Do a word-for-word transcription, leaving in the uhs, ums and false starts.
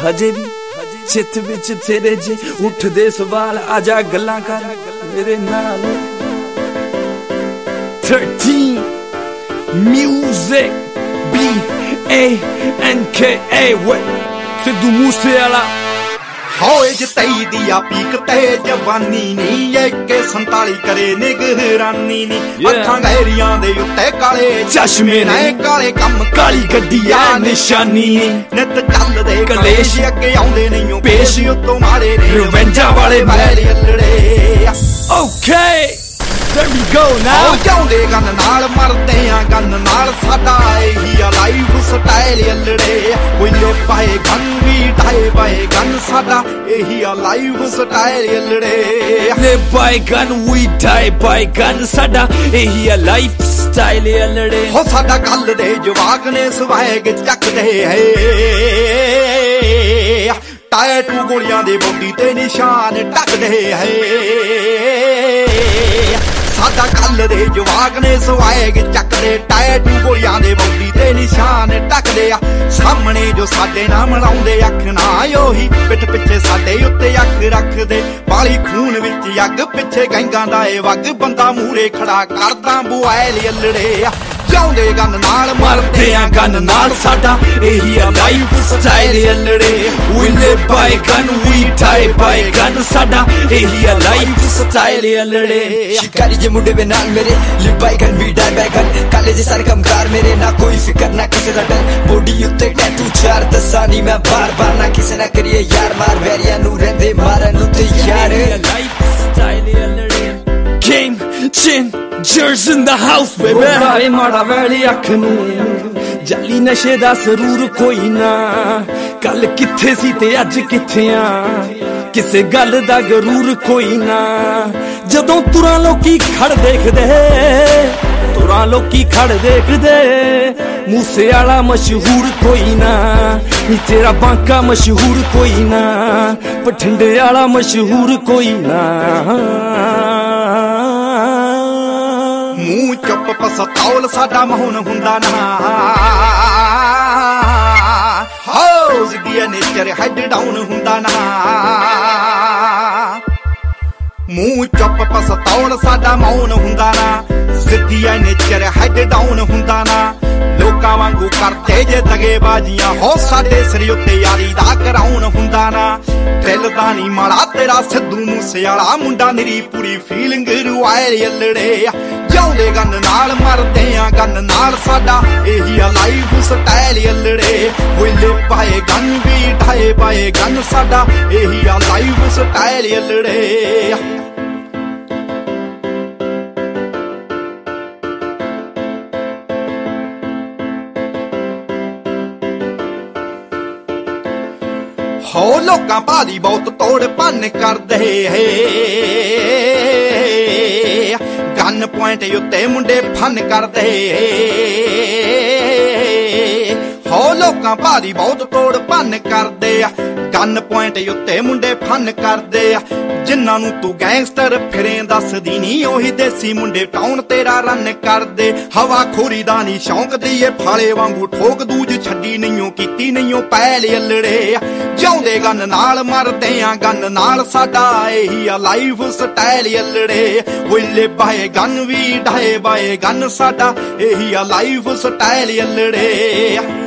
हजे भी चित विच तेरे जे उठदे सवाल आजा गल्लां कर मेरे नाल thirteen Music B A N K A what Sidhu Moosewala ਹੋਏ ਜਤਈ ਦੀਆਂ ਪੀਕ ਤੇ ਜਵਾਨੀ ਨੀ ਏਕੇ ਸੰਤਾਲੀ ਕਰੇ ਨਿਗਰਾਨੀ ਨੀ ਅੱਖਾਂ ਗਹਿਰੀਆਂ ਦੇ ਉੱਤੇ ਕਾਲੇ ਚਸ਼ਮੇ ਨੇ ਕਾਲੇ ਕੰਮ ਕਾਲੀ ਗੱਡੀ ਆ ਨਿਸ਼ਾਨੀ ਨਿਤ ਚੱਲਦੇ ਕਲੇਸ਼ ਅੱਗੇ ਆਉਂਦੇ ਨਹੀਂਓ ਪੇਸ਼ ਉੱਤੋਂ ਮਾਰੇ ਨੇ ਰਵੰਜਾ ਵਾਲੇ ਮੈਲ ਅਲੜੇ Okay There we go now ਚਾਉਂਦੇ ਗੰਨ ਨਾਲ ਮਰਦੇ ਆ ਗੰਨ ਨਾਲ ਸਾਡਾ ਇਹੀ ਆ ਲਾਈਫ ਸਟਾਈਲ ਅਲੜੇ ਕੋਈ ਲੈ ਪਾਏ ਗੰਨ ਵੀ ਢਾਏ ਪਾਏ ਗੰਨ ਸਾਡਾ ਇਹੀ ਆ ਲਾਈਫ ਸਟਾਈਲ ਅਲੜੇ ਲੈ ਪਾਏ ਗੰਨ ਵੀ ਢਾਏ ਪਾਏ ਗੰਨ ਸਾਡਾ ਇਹੀ ਆ ਲਾਈਫ ਸਟਾਈਲ ਅਲੜੇ ਹੋ ਸਾਡਾ ਗੱਲ ਦੇ ਜਵਾਕ ਨੇ ਸਵੈਗ ਚੱਕਦੇ ਹੈ ਟੈਟੂ ਗੋਲੀਆਂ ਦੇ ਬੋਡੀ ਤੇ ਨਿਸ਼ਾਨ ਟੱਕਦੇ ਹੈ ਸਾਡਾ ਕੱਲ ਦੇ ਜਵਾਕ ਨੇ ਸਵਾਏਗ ਚੱਕਦੇ ਟੈਟੂ ਗੋਲੀਆਂ ਦੇ ਬੋਡੀ ਤੇ ਨਿਸ਼ਾਨ ਟੱਕਦੇ ਆ ਸਾਹਮਣੇ ਜੋ ਸਾਡੇ ਨਾਮ ਲਾਉਂਦੇ ਅੱਖ ਨਾ ਉਹੀ ਪਿੱਠ ਪਿੱਛੇ ਸਾਡੇ ਉੱਤੇ ਅੱਖ ਰੱਖਦੇ ਬਾਲੀ ਖੂਨ ਵਿੱਚ ਅੱਗ ਪਿੱਛੇ ਗੈਂਗਾਂ ਦਾ ਏ ਵਗ ਬੰਦਾ ਮੂਰੇ ਖੜਾ ਕਰਦਾ ਬੁਆਇਲ ਅਲੜੇ ਆ ਚਾਉਂਦੇ ਗੰਨ ਨਾਲ ਮਰਦੇ ਆ ਗੰਨ ਨਾਲ ਸਾਡਾ ਇਹੀ ਆ ਲਾਈਫ ਸਟਾਈਲ ਅਲੜੇ we live by gun we die by gun ਸਾਡਾ ਇਹੀ ਆ ਲਾਈਫ ਸਟਾਈਲ ਅਲੜੇ ਸ਼ਿਕਾਰੀ ਜੇ ਮੁੰਡੇ ਵੇ ਨਾਲ ਮੇਰੇ live by gun we die by gun ਕਾਲੇ ਜੇ ਸਾਰੇ ਕੰਮਕਾਰ ਮੇਰੇ ਨਾ ਕੋਈ ਫਿਕਰ ਨਾ ਕਿਸੇ ਦਾ ਡਰ ਬੋਡੀ ਉੱਤੇ ਟੈਟੂ ਚਾਰ ਦੱਸਾਂ ਨੀ ਮੈਂ ਬਾਰ ਬਾਰ ਨਾ ਕਿਸੇ ਨਾ ਕਰੀਏ ਯਾਰ ਮਾਰ ਵੈਰੀਆਂ ਨੂੰ ਰਹਿੰਦੇ ਮਾਰਨ ਉੱਤੇ ਯਾਰ ਲਾਈਫ ਸਟਾਈਲ ਅਲੜੇ game chin Jers in the house baby ਕਾਲੇ ਮਾੜਾ ਵੈਲੀ ਅੱਖ ਨੂੰ ਜਾਲੀ ਨਸ਼ੇ ਦਾ ਸਰੂਰ ਕੋਈ ਨਾ ਕੱਲ ਕਿੱਥੇ ਸੀ ਤੇ ਅੱਜ ਕਿੱਥੇ ਆ ਕਿਸੇ ਗੱਲ ਦਾ ਗਰੂਰ ਕੋਈ ਨਾ ਜਦੋਂ ਤੁਰਾਂ ਲੋਕੀ ਖੜ ਦੇਖਦੇ ਤੁਰਾਂ ਲੋਕੀ ਖੜ ਦੇਖਦੇ ਮੂਸੇਵਾਲਾ ਮਸ਼ਹੂਰ ਕੋਈ ਨਾ ਨੀ ਤੇਰਾ ਬਾਂਕਾ ਮਸ਼ਹੂਰ ਕੋਈ ਨਾ ਪਠਿੰਡੇ ਵਾਲਾ ਮਸ਼ਹੂਰ ਕੋਈ ਨਾ ਮੂੰਹ ਚੁੱਪ ਪਸਤੌਲ ਸਾਡਾ ਮਹੂਨ ਹੁੰਦਾ ਨਾ ਹਾਉਸ ਦੀ ਨੇਚਰ ਹੈਡ ਡਾਊਨ ਹੁੰਦਾ ਨਾ ਮੂੰਹ ਚੁੱਪ ਪਸਤੌਲ ਸਾਡਾ ਮੌਨ ਹੁੰਦਾ ਨਾ ਸਿੱਧੀ ਨੇਚਰ ਹੈਡ ਡਾਊਨ ਹੁੰਦਾ ਨਾ ਲੋਕਾਂ ਵਾਂਗੂ ਕਰਦੇ ਜੇ ਦਗੇਬਾਜ਼ੀਆਂ ਹੋ ਸਾਡੇ ਸਿਰ ਉੱਤੇ ਯਾਰੀ ਦਾ ਕਰਾਉਣ ਹੁੰਦਾ ਨਾ ਦਿਲ ਦਾ ਨੀ ਮਾੜਾ ਤੇਰਾ ਸਿੱਧੂ ਮੂਸੇਵਾਲਾ ਮੁੰਡਾ ਨਿਰੀ ਪੂਰੀ ਫੀਲਿੰਗ ਰੁਆਇਲ ਅਲੜੇ ਚਾਉਂਦੇ ਗੰਨ ਨਾਲ ਮਰਦੇ ਆ ਗੰਨ ਨਾਲ ਸਾਡਾ ਇਹੀ ਆ ਲਾਈਫ ਸਟਾਈਲ ਅਲੜੇ ਵਿਲੇ ਪਾਏ ਗੰਨ ਵੀ ਢਾਏ ਪਾਏ ਗੰਨ ਸਾਡਾ ਇਹੀ ਆ ਲਾਈਫ ਸਟਾਈਲ ਅਲੜੇ ਹੋ ਲੋਕਾਂ ਭਾਦੀ ਬਹੁਤ ਤੋੜ ਭੰਨ ਕਰਦੇ ਹੈ ਗਨ ਪੁਆਇੰਟ ਉੱਤੇ ਮੁੰਡੇ ਫਨ ਕਰਦੇ ਹੋ ਲੋਕਾਂ ਭਾਦੀ ਬਹੁਤ ਤੋੜ ਭੰਨ ਕਰਦੇ ਆ ਗਨ ਪੁਆਇੰਟ ਉੱਤੇ ਮੁੰਡੇ ਫਨ ਕਰਦੇ ਆ ਜਿਨ੍ਹਾਂ ਨੂੰ ਤੂੰ ਗੈਂਗਸਟਰ ਫਿਰੇ ਦੱਸਦੀ ਨੀ ਉਹੀ ਦੇਸੀ ਮੁੰਡੇ ਟਾਊਨ ਤੇਰਾ ਰਨ ਕਰਦੇ ਹਵਾ ਖੋਰੀ ਦਾ ਨੀ ਸ਼ੌਂਕ ਦੀਏ ਫਾਲੇ ਵਾਂਗੂ ਠੋਕ ਦੂਜ ਛੱਡੀ ਨਹੀਂਓ ਕੀਤੀ ਨਹੀਂਓ ਪੈਲ ਅਲੜੇ ਚਾਉਂਦੇ ਗੰਨ ਨਾਲ ਮਰਦੇ ਆ ਗੰਨ ਨਾਲ ਸਾਡਾ ਇਹੀ ਆ ਲਾਈਫ ਸਟਾਈਲ ਅਲੜੇ ਵਿਲੇ ਬਾਏ ਗੰਨ ਵੀ ਢਾਏ ਬਾਏ ਗੰਨ ਸਾਡਾ ਇਹੀ ਆ ਲਾਈਫ ਸਟਾਈਲ ਅਲੜੇ